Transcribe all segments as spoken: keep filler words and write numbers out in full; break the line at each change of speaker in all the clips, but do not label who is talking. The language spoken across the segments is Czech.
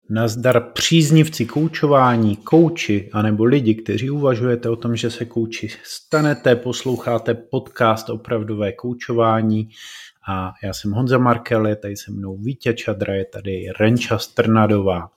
Nazdar příznivci koučování, kouči, anebo lidi, kteří uvažujete o tom, že se kouči stanete, posloucháte podcast Opravdové koučování a já jsem Honza Markel, je tady se mnou Vítě Čadra, je tady Renča Strnadová.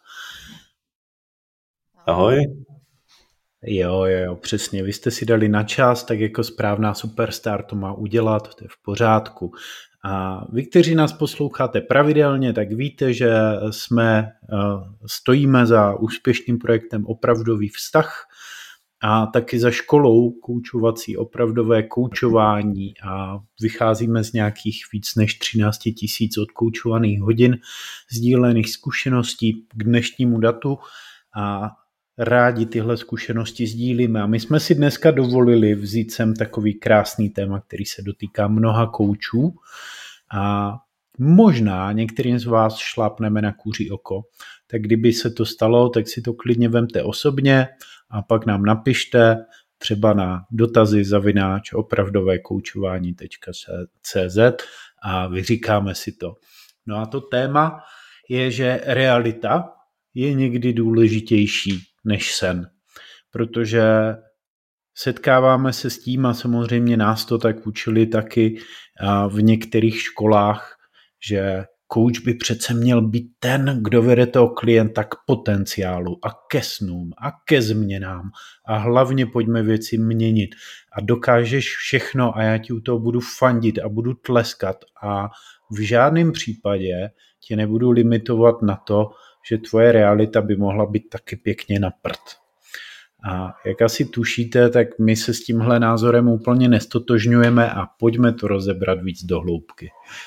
Ahoj.
Jo, jo, jo, přesně, vy jste si dali na čas, tak jako správná superstar to má udělat, to je v pořádku. A vy, kteří nás posloucháte pravidelně, tak víte, že jsme, stojíme za úspěšným projektem Opravdový vztah a taky za školou koučovací Opravdové koučování a vycházíme z nějakých víc než třináct tisíc odkoučovaných hodin sdílených zkušeností k dnešnímu datu a rádi tyhle zkušenosti sdílíme. A my jsme si dneska dovolili vzít sem takový krásný téma, který se dotýká mnoha koučů a možná některým z vás šlápneme na kůří oko. Tak kdyby se to stalo, tak si to klidně vemte osobně a pak nám napište třeba na dotazy zavináč opravdovekoučování tečka cé zet a vyříkáme si to. No a to téma je, že realita je někdy důležitější než sen, protože setkáváme se s tím a samozřejmě nás to tak učili taky v některých školách, že kouč by přece měl být ten, kdo vede toho klienta k potenciálu a ke snům a ke změnám a hlavně pojďme věci měnit a dokážeš všechno a já ti u toho budu fandit a budu tleskat a v žádném případě tě nebudu limitovat na to, že tvoje realita by mohla být taky pěkně na prd. A jak asi tušíte, tak my se s tímhle názorem úplně nestotožňujeme a pojďme to rozebrat víc do hloubky.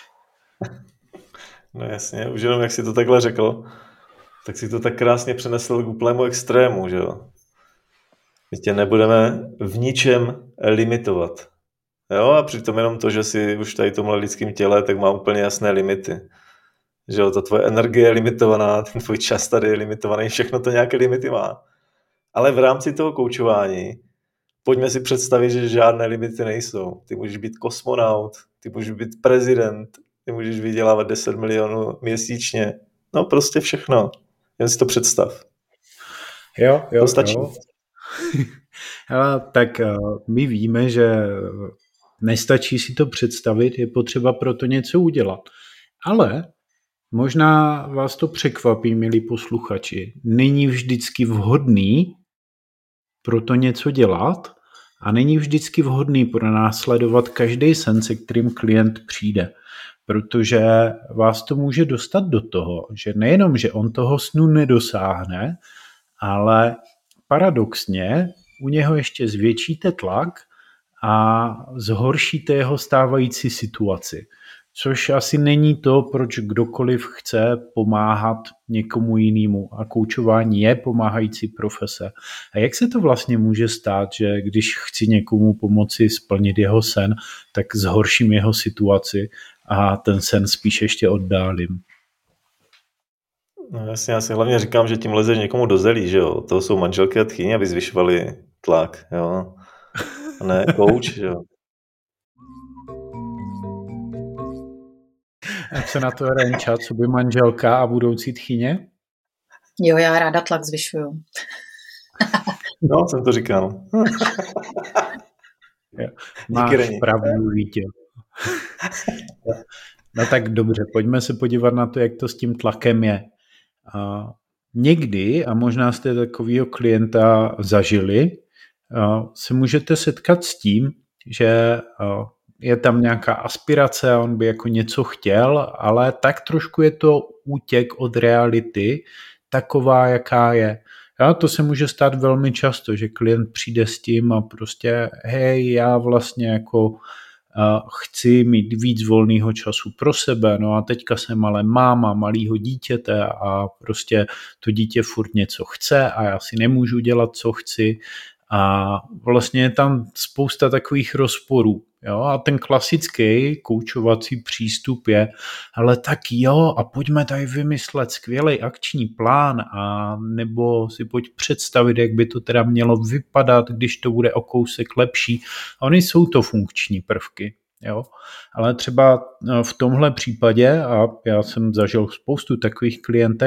No jasně, už jenom jak jsi to takhle řekl, tak si to tak krásně přenesl k úplnému extrému, že jo. My tě nebudeme v ničem limitovat. Jo, a přitom jenom to, že jsi už tady tomhle lidském těle, tak má úplně jasné limity. Že jo, ta tvoje energie je limitovaná, ten tvůj čas tady je limitovaný, všechno to nějaké limity má. Ale v rámci toho koučování pojďme si představit, že žádné limity nejsou. Ty můžeš být kosmonaut, ty můžeš být prezident, ty můžeš vydělávat deset milionů měsíčně. No prostě všechno. Jen si to představ.
Jo, jo,
to stačí.
Jo. Ale tak my víme, že nestačí si to představit, je potřeba pro to něco udělat. Ale možná vás to překvapí, milí posluchači. Není vždycky vhodný pro to něco dělat a není vždycky vhodný pronásledovat každý sen, se kterým klient přijde. Protože vás to může dostat do toho, že nejenom, že on toho snu nedosáhne, ale paradoxně u něho ještě zvětšíte tlak a zhoršíte jeho stávající situaci. Což asi není to, proč kdokoliv chce pomáhat někomu jinému. A koučování je pomáhající profese. A jak se to vlastně může stát, že když chci někomu pomoci splnit jeho sen, tak zhorším jeho situaci a ten sen spíš ještě oddálím?
No jasně, já si hlavně říkám, že tím lezeš někomu do zelí, že jo. To jsou manželky a tchýně, aby zvyšovali tlak, jo. A ne kouč, že jo.
A co na to, Renča, co by manželka a budoucí tchyně?
Jo, já ráda tlak zvyšuju.
No, jsem to říkal.
Máš pravdu, Vítě. No tak dobře, pojďme se podívat na to, jak to s tím tlakem je. A někdy, a možná jste takového klienta zažili, se můžete setkat s tím, že je tam nějaká aspirace a on by jako něco chtěl, ale tak trošku je to útěk od reality, taková, jaká je. A to se může stát velmi často, že klient přijde s tím a prostě hej, já vlastně jako uh, chci mít víc volného času pro sebe, no a teďka jsem ale máma malýho dítěte a prostě to dítě furt něco chce a já si nemůžu dělat, co chci a vlastně je tam spousta takových rozporů. Jo? A ten klasický koučovací přístup je, ale tak jo, a pojďme tady vymyslet skvělý akční plán a nebo si pojď představit, jak by to teda mělo vypadat, když to bude o kousek lepší. A ony jsou to funkční prvky. Jo? Ale třeba v tomhle případě, a já jsem zažil spoustu takových klientek,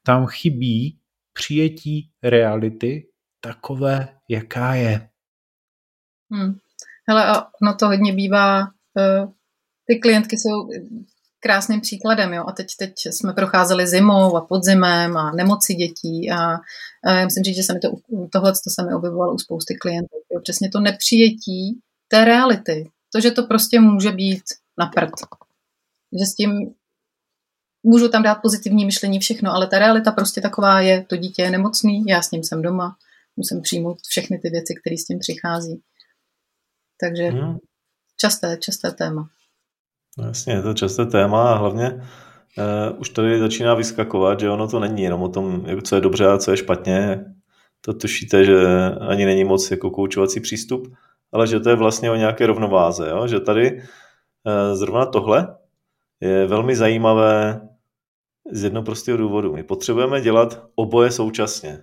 tam chybí přijetí reality takové, jaká je.
Hmm. Hele, a ono to hodně bývá, uh, ty klientky jsou krásným příkladem, jo, a teď, teď jsme procházeli zimou a podzimem a nemoci dětí a, a já musím říct, že se mi to, tohle to se mi objevovalo u spousty klientů, jo, přesně to nepřijetí té reality, to, že to prostě může být na prd, že s tím můžu tam dát pozitivní myšlení, všechno, ale ta realita prostě taková je, to dítě je nemocný, já s ním jsem doma, musím přijmout všechny ty věci, které s tím přichází. Takže hmm. časté, časté téma.
No jasně, je to časté téma a hlavně uh, už tady začíná vyskakovat, že ono to není jenom o tom, co je dobře a co je špatně. To tušíte, že ani není moc jako koučovací přístup, ale že to je vlastně o nějaké rovnováze. Jo? Že tady uh, zrovna tohle je velmi zajímavé z jednoho prostého důvodu. My potřebujeme dělat oboje současně.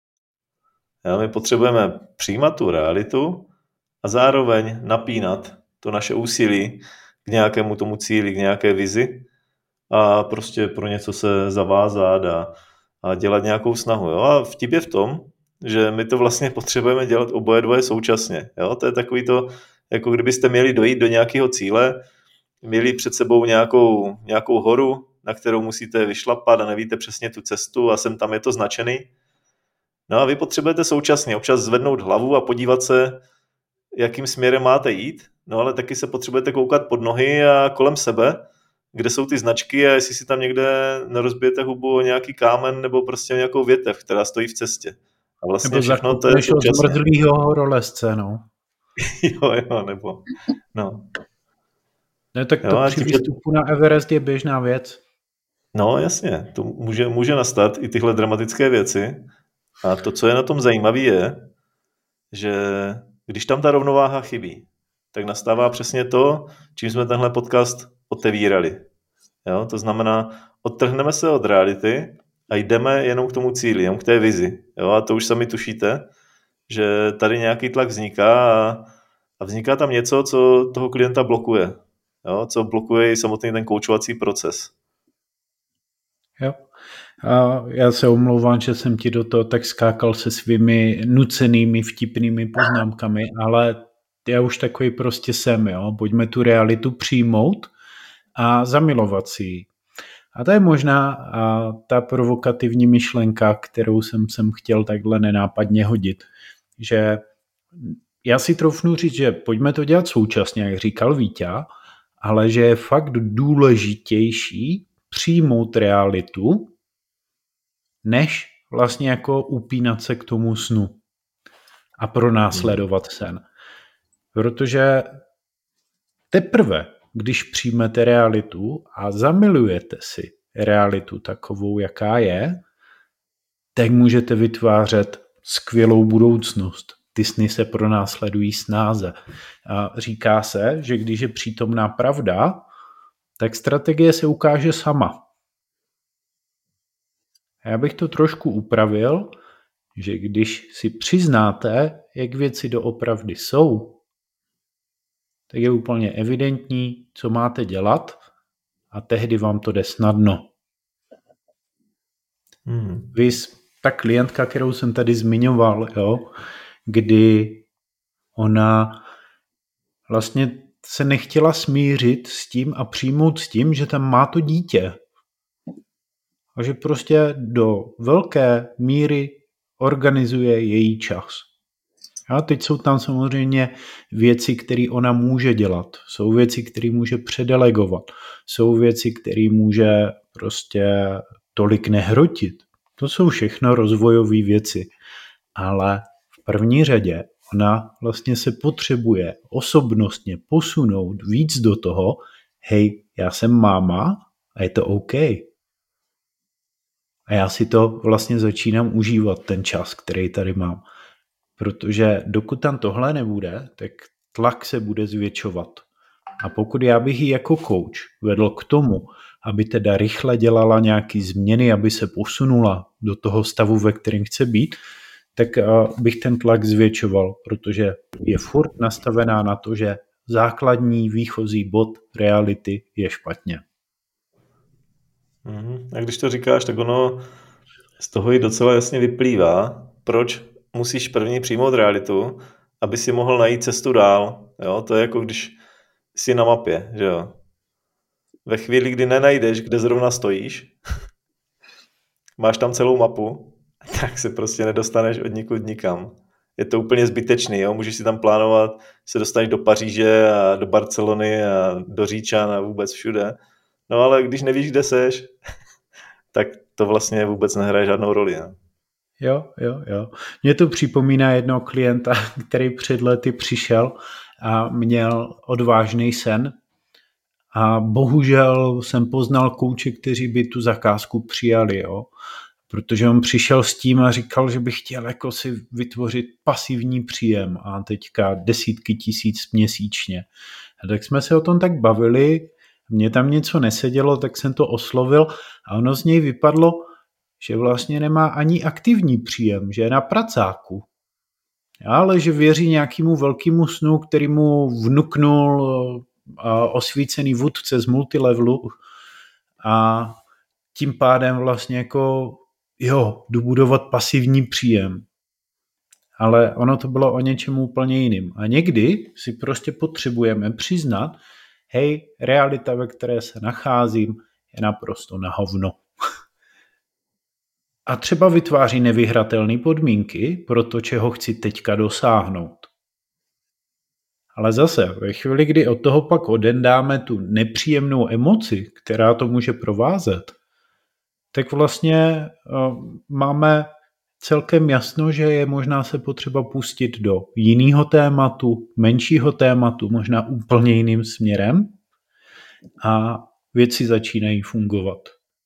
Jo? My potřebujeme přijímat tu realitu a zároveň napínat to naše úsilí k nějakému tomu cíli, k nějaké vizi a prostě pro něco se zavázat a, a dělat nějakou snahu. Jo? A vtip je v tom, že my to vlastně potřebujeme dělat oboje dvoje současně. Jo? To je takový to, jako kdybyste měli dojít do nějakého cíle, měli před sebou nějakou, nějakou horu, na kterou musíte vyšlapat a nevíte přesně tu cestu a sem tam je to značený. No a vy potřebujete současně občas zvednout hlavu a podívat se, jakým směrem máte jít, no ale taky se potřebujete koukat pod nohy a kolem sebe, kde jsou ty značky a jestli si tam někde nerozbijete hubu o nějaký kámen nebo prostě nějakou větev, která stojí v cestě. A vlastně
nebo
všechno to je současně.
Zmrzlýho horolezce, no.
jo, jo, nebo, no.
Ne, tak to jo, při výstupu na Everest je běžná věc.
No, jasně, to může, může nastat i tyhle dramatické věci. A to, co je na tom zajímavé, je, že když tam ta rovnováha chybí, tak nastává přesně to, čím jsme tenhle podcast otevírali. Jo? To znamená, odtrhneme se od reality a jdeme jenom k tomu cíli, jenom k té vizi. Jo? A to už sami tušíte, že tady nějaký tlak vzniká a, a vzniká tam něco, co toho klienta blokuje. Jo? Co blokuje i samotný ten koučovací proces.
Jo. A já se omlouvám, že jsem ti do toho tak skákal se svými nucenými vtipnými poznámkami, ale já už takový prostě jsem, jo. Pojďme tu realitu přijmout a zamilovat si ji. A to je možná a ta provokativní myšlenka, kterou jsem sem chtěl takhle nenápadně hodit, že já si troufnu říct, že pojďme to dělat současně, jak říkal Víťa, ale že je fakt důležitější přijmout realitu, než vlastně jako upínat se k tomu snu a pronásledovat sen. Protože teprve, když přijmete realitu a zamilujete si realitu takovou, jaká je, tak můžete vytvářet skvělou budoucnost. Ty sny se pronásledují snáze. A říká se, že když je přítomná pravda, tak strategie se ukáže sama. Já bych to trošku upravil, že když si přiznáte, jak věci doopravdy jsou, tak je úplně evidentní, co máte dělat a tehdy vám to jde snadno. Hmm. Vy, ta klientka, kterou jsem tady zmiňoval, jo, kdy ona vlastně se nechtěla smířit s tím a přijmout s tím, že tam má to dítě. A že prostě do velké míry organizuje její čas. A teď jsou tam samozřejmě věci, které ona může dělat. Jsou věci, které může předelegovat. Jsou věci, které může prostě tolik nehrotit. To jsou všechno rozvojové věci. Ale v první řadě ona vlastně se potřebuje osobnostně posunout víc do toho, hej, já jsem máma a je to OK. A já si to vlastně začínám užívat, ten čas, který tady mám. Protože dokud tam tohle nebude, tak tlak se bude zvětšovat. A pokud já bych ji jako coach vedl k tomu, aby teda rychle dělala nějaké změny, aby se posunula do toho stavu, ve kterém chce být, tak bych ten tlak zvětšoval, protože je furt nastavená na to, že základní výchozí bod reality je špatně.
Mm-hmm. A když to říkáš, tak ono z toho i docela jasně vyplývá, proč musíš první přijmout realitu, aby si mohl najít cestu dál. Jo? To je jako když jsi na mapě, že jo. Ve chvíli, kdy nenajdeš, kde zrovna stojíš, máš tam celou mapu, tak se prostě nedostaneš od nikud nikam. Je to úplně zbytečný, jo? Můžeš si tam plánovat, se dostaneš do Paříže a do Barcelony a do Říčan a vůbec všude. No ale když nevíš, kde seš, tak to vlastně vůbec nehraje žádnou roli. Ne?
Jo, jo, jo. Mně to připomíná jednoho klienta, který před lety přišel a měl odvážný sen. A bohužel jsem poznal kouče, kteří by tu zakázku přijali, jo. Protože on přišel s tím a říkal, že by chtěl jako si vytvořit pasivní příjem a teďka desítky tisíc měsíčně. A tak jsme se o tom tak bavili, mně tam něco nesedělo, tak jsem to oslovil a ono z něj vypadlo, že vlastně nemá ani aktivní příjem, že je na pracáku. Ale že věří nějakému velkému snu, který mu vnuknul osvícený vůdce z multilevelu a tím pádem vlastně jako jo, jdu budovat pasivní příjem. Ale ono to bylo o něčem úplně jiným. A někdy si prostě potřebujeme přiznat, hej, realita, ve které se nacházím, je naprosto na hovno. A třeba vytváří nevyhratelné podmínky pro to, čeho chci teďka dosáhnout. Ale zase, ve chvíli, kdy od toho pak odendáme tu nepříjemnou emoci, která to může provázet, tak vlastně uh, máme celkem jasno, že je možná se potřeba pustit do jiného tématu, menšího tématu, možná úplně jiným směrem a věci začínají fungovat.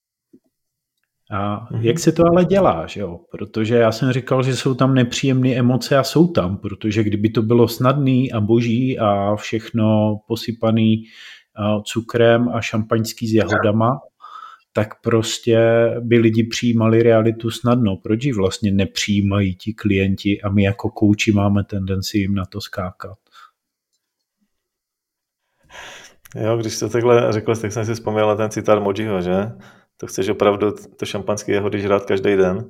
A mm-hmm. jak se to ale dělá, že jo? Protože já jsem říkal, že jsou tam nepříjemné emoce a jsou tam, protože kdyby to bylo snadný a boží a všechno posypaný uh, cukrem a šampaňský s jahodama, tak prostě by lidi přijímali realitu snadno. Proč ji vlastně nepřijímají ti klienti a my jako kouči máme tendenci jim na to skákat?
Jo, když to takhle řekl, tak jsem si vzpomněl na ten citát Mojiho, že? To chceš opravdu to šampanské jahody žrát každý den.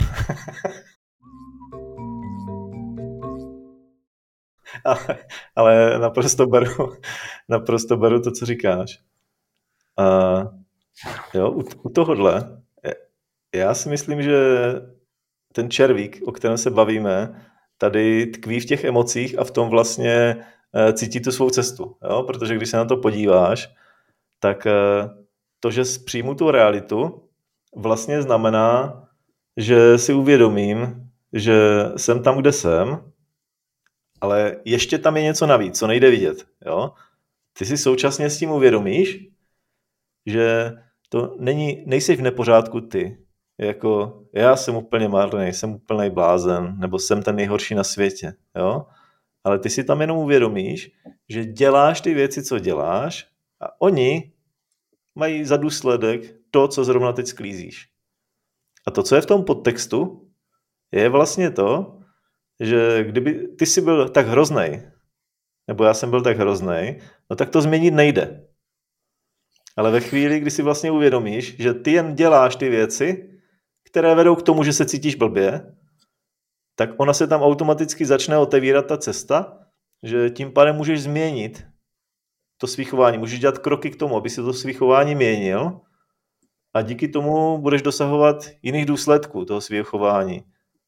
ale, ale naprosto beru, naprosto beru to, co říkáš. A jo, u, u tohohle, já si myslím, že ten červík, o kterém se bavíme, tady tkví v těch emocích a v tom vlastně cítí tu svou cestu. Jo? Protože když se na to podíváš, tak to, že přijmu tu realitu, vlastně znamená, že si uvědomím, že jsem tam, kde jsem, ale ještě tam je něco navíc, co nejde vidět. Jo? Ty si současně s tím uvědomíš, že to není, nejsi v nepořádku ty. Jako já jsem úplně marný, jsem úplnej blázen, nebo jsem ten nejhorší na světě. Jo? Ale ty si tam jenom uvědomíš, že děláš ty věci, co děláš a oni mají za důsledek to, co zrovna teď sklízíš. A to, co je v tom podtextu, je vlastně to, že kdyby ty jsi byl tak hroznej, nebo já jsem byl tak hroznej, no tak to změnit nejde. Ale ve chvíli, kdy si vlastně uvědomíš, že ty jen děláš ty věci, které vedou k tomu, že se cítíš blbě, tak ona se tam automaticky začne otevírat ta cesta, že tím pádem můžeš změnit to svý chování. Můžeš dělat kroky k tomu, aby si to svý chování měnil a díky tomu budeš dosahovat jiných důsledků toho svého chování.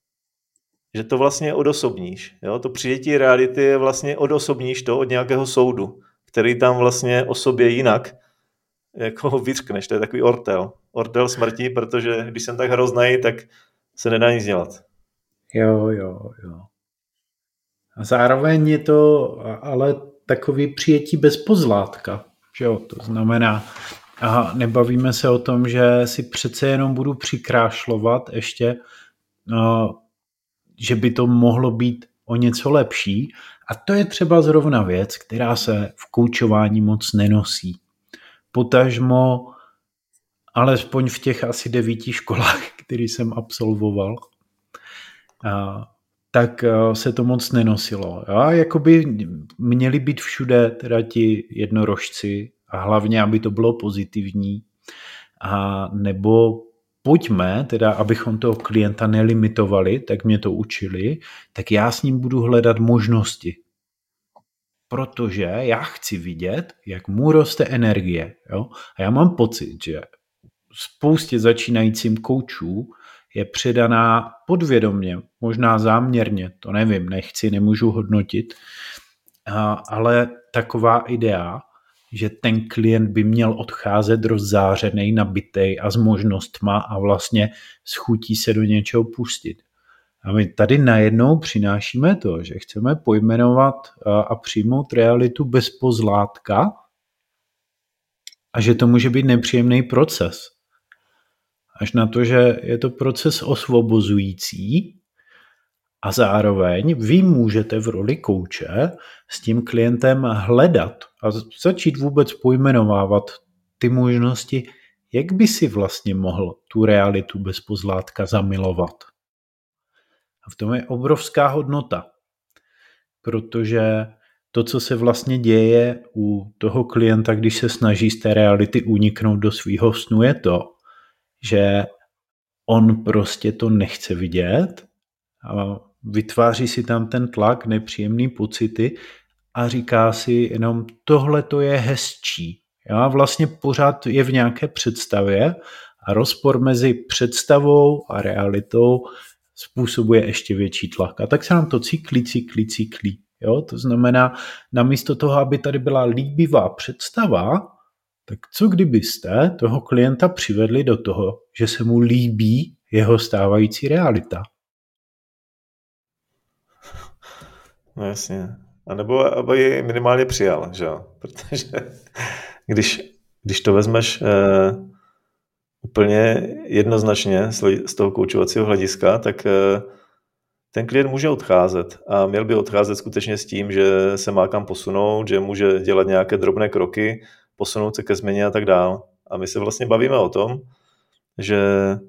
Že to vlastně odosobníš. Jo? To přijetí reality je vlastně odosobníš to od nějakého soudu, který tam vlastně o sobě jinak jako ho vyřkneš. To je takový ortel. Ortel smrti, protože když jsem tak hroznej, tak se nedá nic dělat.
Jo, jo, jo. A zároveň je to ale takový přijetí bez pozlátka. Že jo? To znamená, aha, nebavíme se o tom, že si přece jenom budu přikrášlovat ještě, no, že by to mohlo být o něco lepší. A to je třeba zrovna věc, která se v koučování moc nenosí. Potažmo, alespoň v těch asi devíti školách, které jsem absolvoval, a, tak se to moc nenosilo. A jakoby měli být všude teda ti jednorožci a hlavně, aby to bylo pozitivní, a nebo pojďme, teda abychom toho klienta nelimitovali, tak mě to učili, tak já s ním budu hledat možnosti. Protože já chci vidět, jak mu roste energie. Jo? A já mám pocit, že spoustě začínajícím koučů je předaná podvědomě, možná záměrně, to nevím, nechci, nemůžu hodnotit, ale taková idea, že ten klient by měl odcházet rozzářený, nabitej a s možnostma a vlastně schutí se do něčeho pustit. A my tady najednou přinášíme to, že chceme pojmenovat a přijmout realitu bez pozlátka a že to může být nepříjemný proces. Až na to, že je to proces osvobozující a zároveň vy můžete v roli kouče s tím klientem hledat a začít vůbec pojmenovávat ty možnosti, jak by si vlastně mohl tu realitu bez pozlátka zamilovat. A v tom je obrovská hodnota, protože to, co se vlastně děje u toho klienta, když se snaží z té reality uniknout do svýho snu, je to, že on prostě to nechce vidět a vytváří si tam ten tlak, nepříjemný pocity a říká si jenom tohle to je hezčí. Já vlastně pořád je v nějaké představě a rozpor mezi představou a realitou způsobuje ještě větší tlak. A tak se nám to cyklí, cyklí, cyklí. Jo? To znamená, namísto toho, aby tady byla líbivá představa, tak co kdybyste toho klienta přivedli do toho, že se mu líbí jeho stávající realita?
No jasně. A nebo aby ji minimálně přijal, že jo? Protože když, když to vezmeš eh, úplně jednoznačně z toho koučovacího hlediska, tak eh, ten klient může odcházet a měl by odcházet skutečně s tím, že se má kam posunout, že může dělat nějaké drobné kroky, posunout se ke změně a tak dál. A my se vlastně bavíme o tom, že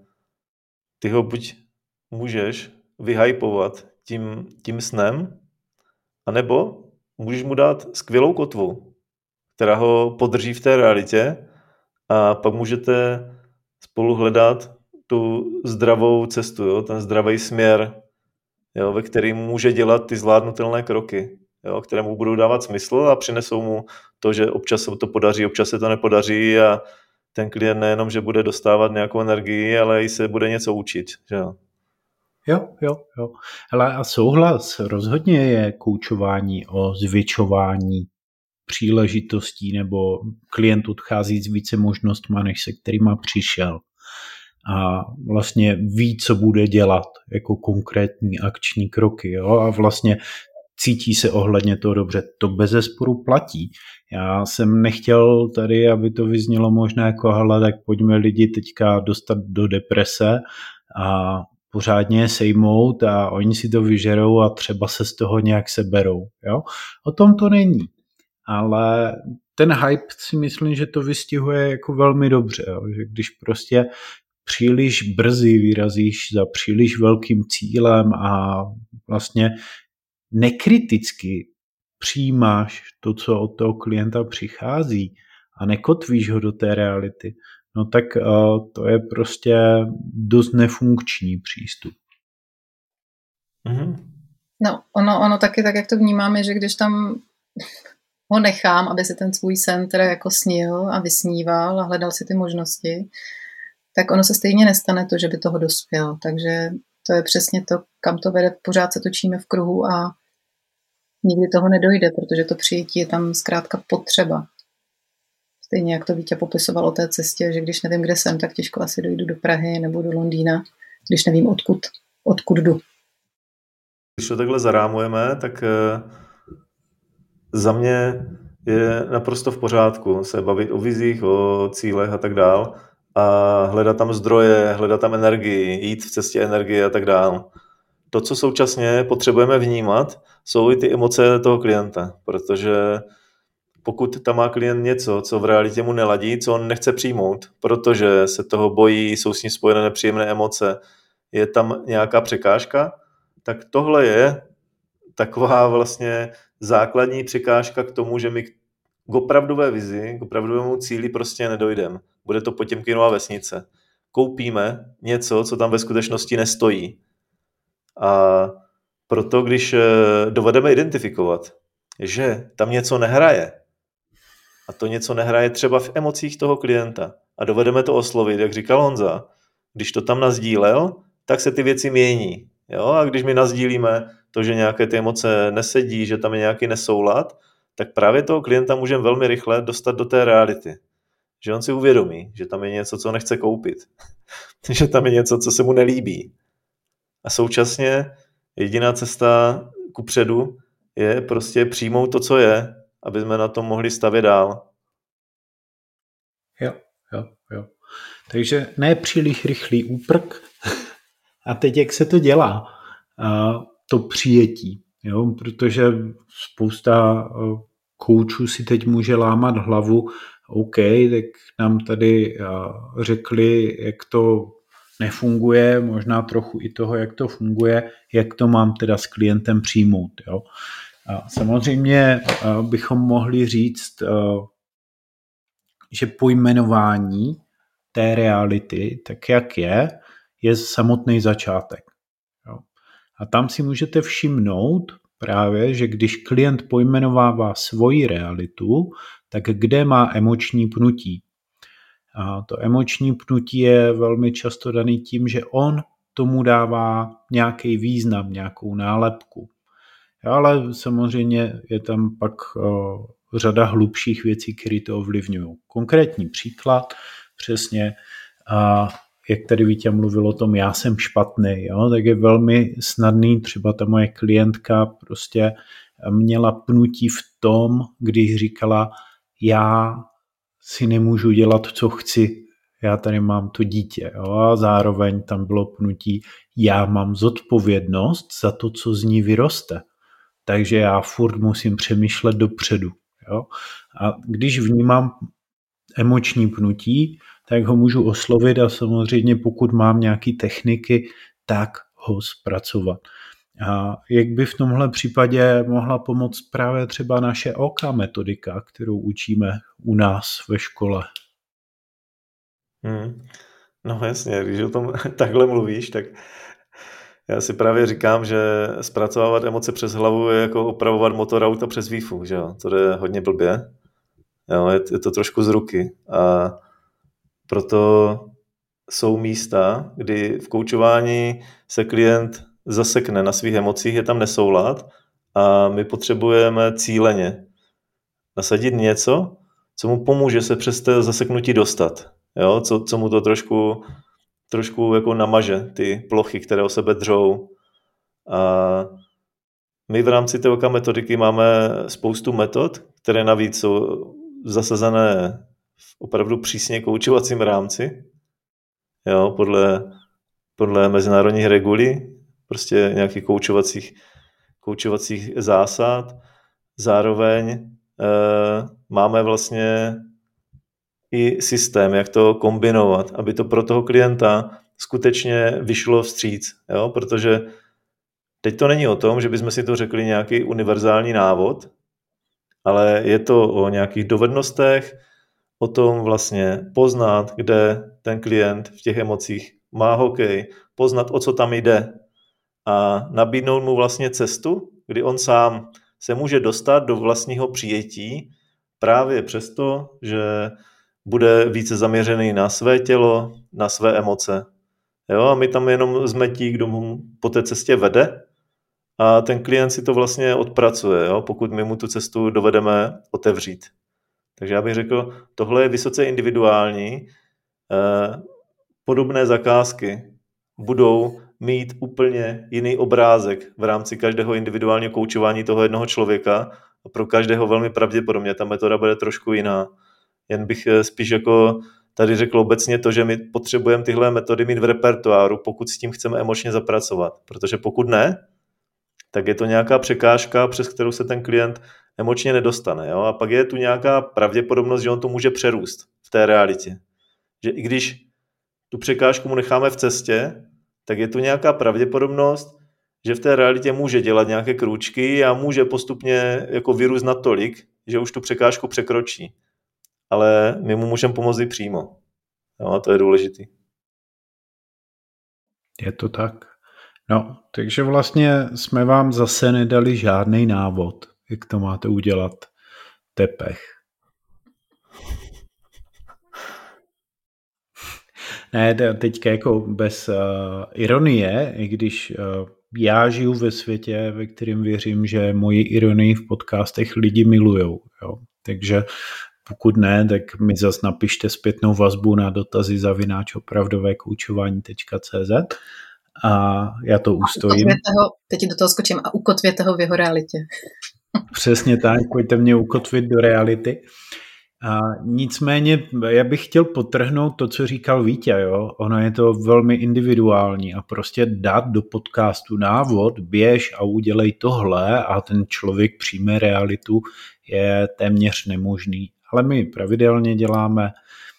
ty ho buď můžeš vyhypovat tím, tím snem, anebo můžeš mu dát skvělou kotvu, která ho podrží v té realitě a pak můžete spolu hledat tu zdravou cestu, jo? Ten zdravý směr, jo? Ve kterým může dělat ty zvládnutelné kroky, jo? Které mu budou dávat smysl a přinesou mu to, že občas se to podaří, občas se to nepodaří a ten klient nejenom, že bude dostávat nějakou energii, ale i se bude něco učit. Že jo?
Jo, jo, jo. Hele, a souhlas, rozhodně je koučování o zvětšování příležitostí nebo klient odchází s více možnostma, než se kterýma přišel. A vlastně ví, co bude dělat jako konkrétní akční kroky. Jo? A vlastně cítí se ohledně toho dobře. To bezesporu platí. Já jsem nechtěl tady, aby to vyznělo možná jako hele, tak pojďme lidi teďka dostat do deprese a pořádně je sejmout a oni si to vyžerou a třeba se z toho nějak seberou. Jo? O tom to není. Ale ten hype si myslím, že to vystihuje jako velmi dobře. Jo? Že když prostě příliš brzy vyrazíš za příliš velkým cílem a vlastně nekriticky přijímáš to, co od toho klienta přichází a nekotvíš ho do té reality, no tak uh, to je prostě dost nefunkční přístup.
Mm-hmm.
No, ono, ono taky tak, jak to vnímáme, že když tam ho nechám, aby si ten svůj sen teda jako snil a vysníval a hledal si ty možnosti, tak ono se stejně nestane to, že by toho dospěl. Takže to je přesně to, kam to vede. Pořád se točíme v kruhu a nikdy toho nedojde, protože to přijetí je tam zkrátka potřeba. Stejně jak to Vítě popisoval o té cestě, že když nevím, kde jsem, tak těžko asi dojdu do Prahy nebo do Londýna, když nevím, odkud, odkud jdu.
Když to takhle zarámujeme, tak za mě je naprosto v pořádku se bavit o vizích, o cílech a tak dál a hledat tam zdroje, hledat tam energii, jít v cestě energie a tak dál. To, co současně potřebujeme vnímat, jsou i ty emoce toho klienta, protože pokud tam má klient něco, co v realitě mu neladí, co on nechce přijmout, protože se toho bojí, jsou s ním spojené nepříjemné emoce, je tam nějaká překážka, tak tohle je taková vlastně základní překážka k tomu, že my k opravdové vizi, k opravdovému cíli prostě nedojdeme. Bude to Potěmkinova vesnice. koupíme něco, co tam ve skutečnosti nestojí. A proto, když dovedeme identifikovat, že tam něco nehraje, a to něco nehraje třeba v emocích toho klienta, a dovedeme to oslovit, jak říkal Honza, když to tam nasdílel, tak se ty věci mění. Jo? A když my nasdílíme to, že nějaké ty emoce nesedí, že tam je nějaký nesoulad, tak právě toho klienta můžeme velmi rychle dostat do té reality. Že on si uvědomí, že tam je něco, co nechce koupit. Že tam je něco, co se mu nelíbí. A současně jediná cesta kupředu je prostě přijmout to, co je, aby jsme na tom mohli stavět dál.
Jo, jo, jo. Takže ne příliš rychlý úprk. A teď jak se to dělá? Uh, to přijetí. Jo? Protože spousta uh, koučů si teď může lámat hlavu, OK, tak nám tady uh, řekli, jak to nefunguje, možná trochu i toho, jak to funguje, jak to mám teda s klientem přijmout. Jo? A samozřejmě uh, bychom mohli říct, uh, že pojmenování té reality, tak jak je, je samotný začátek. Jo. A tam si můžete všimnout právě, že když klient pojmenovává svoji realitu, tak kde má emoční pnutí. A to emoční pnutí je velmi často daný tím, že on tomu dává nějaký význam, nějakou nálepku. Ale samozřejmě je tam pak uh, řada hlubších věcí, které to ovlivňují. Konkrétní příklad, přesně, uh, jak tady Vítě mluvil o tom, já jsem špatný, jo, tak je velmi snadný, třeba ta moje klientka prostě měla pnutí v tom, když říkala, já si nemůžu dělat, co chci, já tady mám to dítě, jo, a zároveň tam bylo pnutí, já mám zodpovědnost za to, co z ní vyroste. Takže já furt musím přemýšlet dopředu. Jo? A když vnímám emoční pnutí, tak ho můžu oslovit a samozřejmě pokud mám nějaké techniky, tak ho zpracovat. A jak by v tomhle případě mohla pomoct právě třeba naše O K metodika, kterou učíme u nás ve škole?
Hmm. No jasně, když o tom takhle mluvíš, tak já si právě říkám, že zpracovávat emoce přes hlavu je jako opravovat motor auta přes Wi-Fi, že jo? To je hodně blbě. Jo, je, je to trošku z ruky. A proto jsou místa, kdy v koučování se klient zasekne na svých emocích, je tam nesoulad a my potřebujeme cíleně nasadit něco, co mu pomůže se přes to zaseknutí dostat. Jo? Co, co mu to trošku... trošku jako namaže ty plochy, které o sebe dřou. A my v rámci té O K metodiky máme spoustu metod, které navíc jsou zasazené v opravdu přísně koučovacím rámci, jo, podle, podle mezinárodních regulí, prostě nějakých koučovacích, koučovacích zásad. Zároveň eh, máme vlastně i systém, jak to kombinovat, aby to pro toho klienta skutečně vyšlo vstříc. Jo? Protože teď to není o tom, že bychom si to řekli nějaký univerzální návod, ale je to o nějakých dovednostech, o tom vlastně poznat, kde ten klient v těch emocích má hokej, poznat, o co tam jde a nabídnout mu vlastně cestu, kdy on sám se může dostat do vlastního přijetí právě přesto, že bude více zaměřený na své tělo, na své emoce. Jo, a my tam jenom jsme tí, kdo mu po té cestě vede a ten klient si to vlastně odpracuje, jo, pokud my mu tu cestu dovedeme otevřít. Takže já bych řekl, tohle je vysoce individuální. Eh, podobné zakázky budou mít úplně jiný obrázek v rámci každého individuálního koučování toho jednoho člověka a pro každého velmi pravděpodobně ta metoda bude trošku jiná. Jen bych spíš jako tady řekl obecně to, že my potřebujeme tyhle metody mít v repertoáru, pokud s tím chceme emočně zapracovat. Protože pokud ne, tak je to nějaká překážka, přes kterou se ten klient emočně nedostane. Jo? A pak je tu nějaká pravděpodobnost, že on to může přerůst v té realitě. Že i když tu překážku mu necháme v cestě, tak je tu nějaká pravděpodobnost, že v té realitě může dělat nějaké krůčky a může postupně jako vyrůst natolik, že už tu překážku překročí. Ale my mu můžeme pomoct i přímo. Jo, a to je důležitý.
Je to tak. No, takže vlastně jsme vám zase nedali žádný návod, jak to máte udělat. Tepech. Ne, teďka jako bez uh, ironie, i když uh, já žiju ve světě, ve kterém věřím, že moji ironii v podcastech lidi milujou. Jo? Takže pokud ne, tak mi zas napište zpětnou vazbu na dotazy zavináč opravdové koučování tečka cé zet a já to ustojím.
Ho, teď do toho skočím a ukotvěte ho v jeho realitě.
Přesně tak, pojďte mě ukotvit do reality. A nicméně já bych chtěl podtrhnout to, co říkal Vítě, jo? Ono je to velmi individuální a prostě dát do podcastu návod, běž a udělej tohle a ten člověk přijme realitu je téměř nemožný. Ale my pravidelně děláme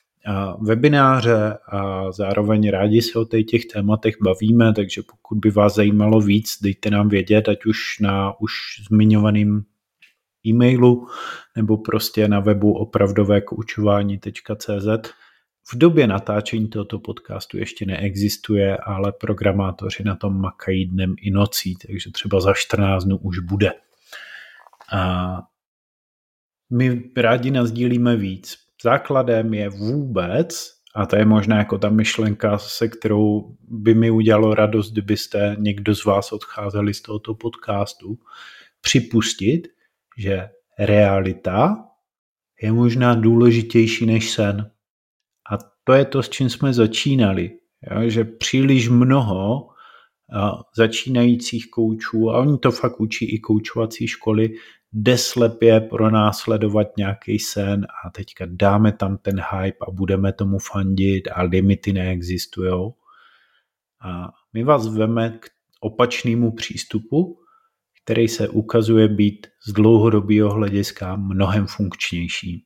webináře a zároveň rádi se o těch tématech bavíme, takže pokud by vás zajímalo víc, dejte nám vědět, ať už na už zmiňovaným e-mailu nebo prostě na webu opravdové koučování tečka cé zet. V době natáčení tohoto podcastu ještě neexistuje, ale programátoři na tom makají dnem i nocí, takže třeba za čtrnáct dnů už bude. A my rádi nasdílíme víc. Základem je vůbec, a to je možná jako ta myšlenka, se kterou by mi udělalo radost, kdybyste někdo z vás odcházeli z tohoto podcastu, připustit, že realita je možná důležitější než sen. A to je to, s čím jsme začínali. Jo? Že příliš mnoho začínajících koučů, a oni to fakt učí i koučovací školy, jde slepě pronásledovat nějaký sen a teďka dáme tam ten hype a budeme tomu fandit a limity neexistujou. A my vás veme k opačnému přístupu, který se ukazuje být z dlouhodobého hlediska mnohem funkčnější.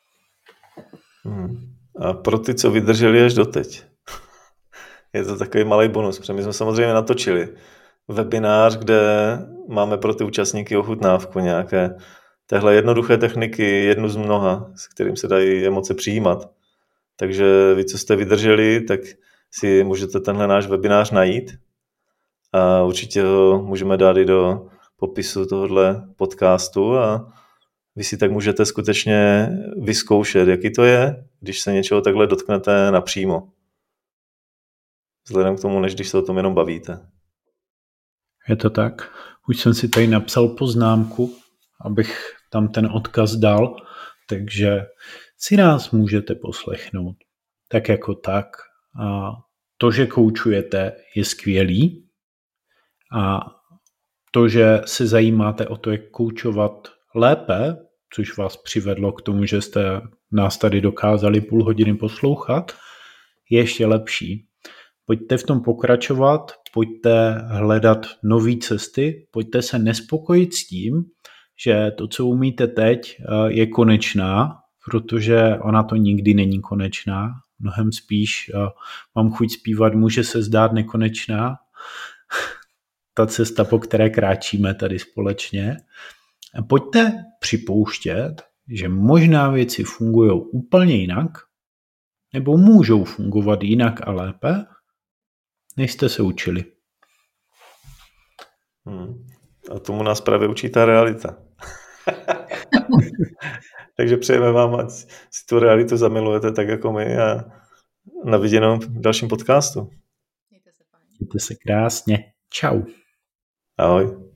Hmm. A pro ty, co vydrželi až doteď, je to takový malý bonus, protože my jsme samozřejmě natočili webinář, kde máme pro ty účastníky ochutnávku nějaké téhle jednoduché techniky, jednu z mnoha, s kterým se dají emoce přijímat. Takže vy, co jste vydrželi, tak si můžete tenhle náš webinář najít a určitě ho můžeme dát i do popisu tohohle podcastu a vy si tak můžete skutečně vyzkoušet, jaký to je, když se něčeho takhle dotknete napřímo. Vzhledem k tomu, než když se o tom jenom bavíte.
Je to tak. Už jsem si tady napsal poznámku, abych tam ten odkaz dal, takže si nás můžete poslechnout. Tak jako tak. A to, že koučujete, je skvělý. A to, že se zajímáte o to, jak koučovat lépe, což vás přivedlo k tomu, že jste nás tady dokázali půl hodiny poslouchat, je ještě lepší. Pojďte v tom pokračovat, pojďte hledat nové cesty, pojďte se nespokojit s tím, že to, co umíte teď, je konečná, protože ona to nikdy není konečná. Mnohem spíš mám chuť zpívat, může se zdát nekonečná. Ta cesta, po které kráčíme tady společně. Pojďte připouštět, že možná věci fungují úplně jinak, nebo můžou fungovat jinak a lépe, než jste se učili.
Hmm. A tomu nás právě učí ta realita. Takže přejeme vám, ať si tu realitu zamilujete tak jako my a na viděnou v dalším podcastu.
Mějte se krásně. Čau.
Ahoj.